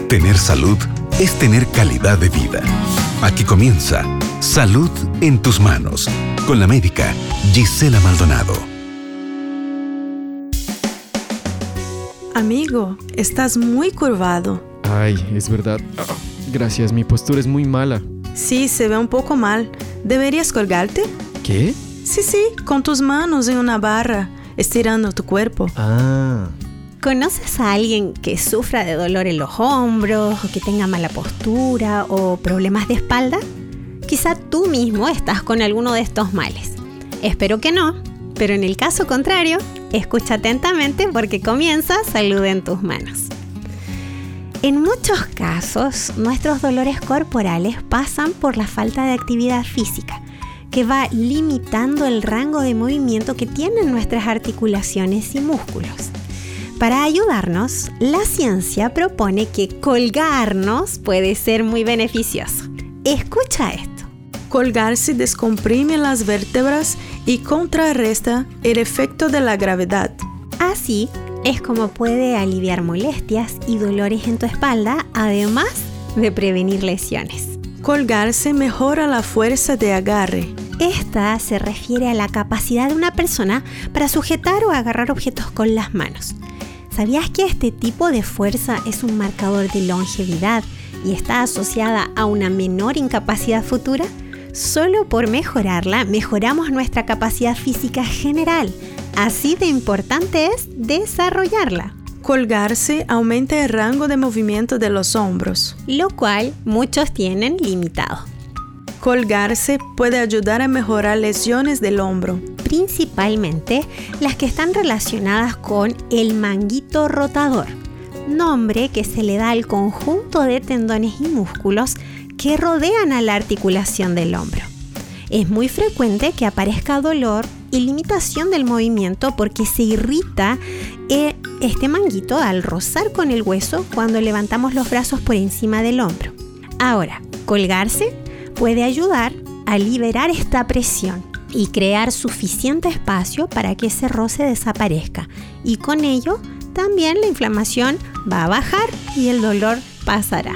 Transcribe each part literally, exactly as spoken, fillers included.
Tener salud es tener calidad de vida. Aquí comienza Salud en tus manos, con la médica Gisela Maldonado. Amigo, estás muy curvado. Ay, es verdad. Oh, gracias, mi postura es muy mala. Sí, se ve un poco mal. ¿Deberías colgarte? ¿Qué? Sí, sí, con tus manos en una barra, estirando tu cuerpo. Ah. ¿Conoces a alguien que sufra de dolor en los hombros, o que tenga mala postura o problemas de espalda? Quizá tú mismo estás con alguno de estos males. Espero que no, pero en el caso contrario, escucha atentamente porque comienza Salud en tus manos. En muchos casos, nuestros dolores corporales pasan por la falta de actividad física, que va limitando el rango de movimiento que tienen nuestras articulaciones y músculos. Para ayudarnos, la ciencia propone que colgarnos puede ser muy beneficioso. Escucha esto. Colgarse descomprime las vértebras y contrarresta el efecto de la gravedad. Así es como puede aliviar molestias y dolores en tu espalda, además de prevenir lesiones. Colgarse mejora la fuerza de agarre. Esta se refiere a la capacidad de una persona para sujetar o agarrar objetos con las manos. ¿Sabías que este tipo de fuerza es un marcador de longevidad y está asociada a una menor incapacidad futura? Solo por mejorarla, mejoramos nuestra capacidad física general. Así de importante es desarrollarla. Colgarse aumenta el rango de movimiento de los hombros, lo cual muchos tienen limitado. Colgarse puede ayudar a mejorar lesiones del hombro, principalmente las que están relacionadas con el manguito rotador, nombre que se le da al conjunto de tendones y músculos que rodean a la articulación del hombro. Es muy frecuente que aparezca dolor y limitación del movimiento porque se irrita este manguito al rozar con el hueso cuando levantamos los brazos por encima del hombro. Ahora, colgarse puede ayudar a liberar esta presión y crear suficiente espacio para que ese roce desaparezca, y con ello también la inflamación va a bajar y el dolor pasará.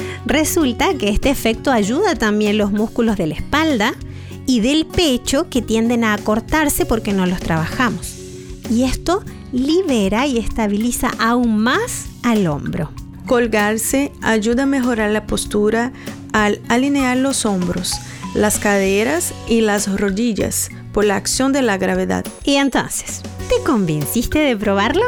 Resulta que este efecto ayuda también los músculos de la espalda y del pecho, que tienden a acortarse porque no los trabajamos, y esto libera y estabiliza aún más al hombro. Colgarse ayuda a mejorar la postura al alinear los hombros, las caderas y las rodillas por la acción de la gravedad. ¿Y entonces, te convenciste de probarlo?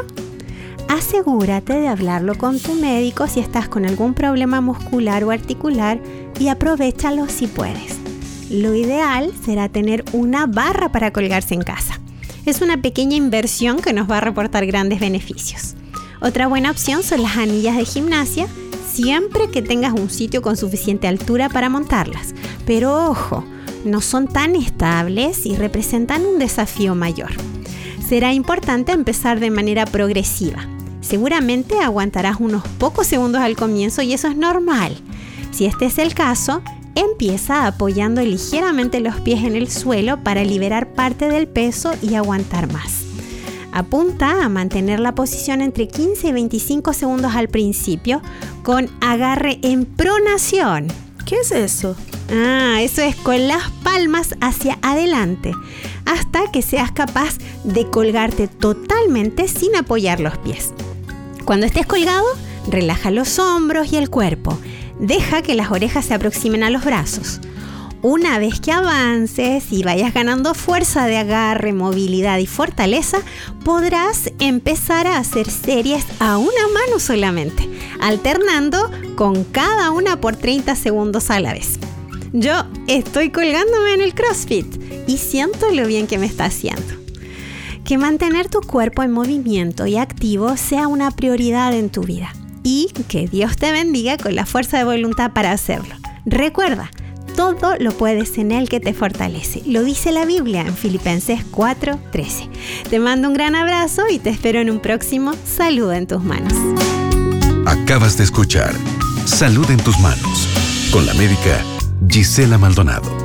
Asegúrate de hablarlo con tu médico si estás con algún problema muscular o articular y aprovéchalo si puedes. Lo ideal será tener una barra para colgarse en casa. Es una pequeña inversión que nos va a reportar grandes beneficios. Otra buena opción son las anillas de gimnasia, siempre que tengas un sitio con suficiente altura para montarlas. Pero ojo, no son tan estables y representan un desafío mayor. Será importante empezar de manera progresiva. Seguramente aguantarás unos pocos segundos al comienzo y eso es normal. Si este es el caso, empieza apoyando ligeramente los pies en el suelo para liberar parte del peso y aguantar más. Apunta a mantener la posición entre quince y veinticinco segundos al principio con agarre en pronación. ¿Qué es eso? Ah, eso es con las palmas hacia adelante, hasta que seas capaz de colgarte totalmente sin apoyar los pies. Cuando estés colgado, relaja los hombros y el cuerpo. Deja que las orejas se aproximen a los brazos. Una vez que avances y vayas ganando fuerza de agarre, movilidad y fortaleza, podrás empezar a hacer series a una mano solamente, alternando con cada una por treinta segundos a la vez. Yo estoy colgándome en el CrossFit y siento lo bien que me está haciendo. Que mantener tu cuerpo en movimiento y activo sea una prioridad en tu vida, y que Dios te bendiga con la fuerza de voluntad para hacerlo. Recuerda, todo lo puedes en Él que te fortalece. Lo dice la Biblia en Filipenses cuatro trece. Te mando un gran abrazo y te espero en un próximo Salud en tus manos. Acabas de escuchar Salud en tus manos con la médica Gisela Maldonado.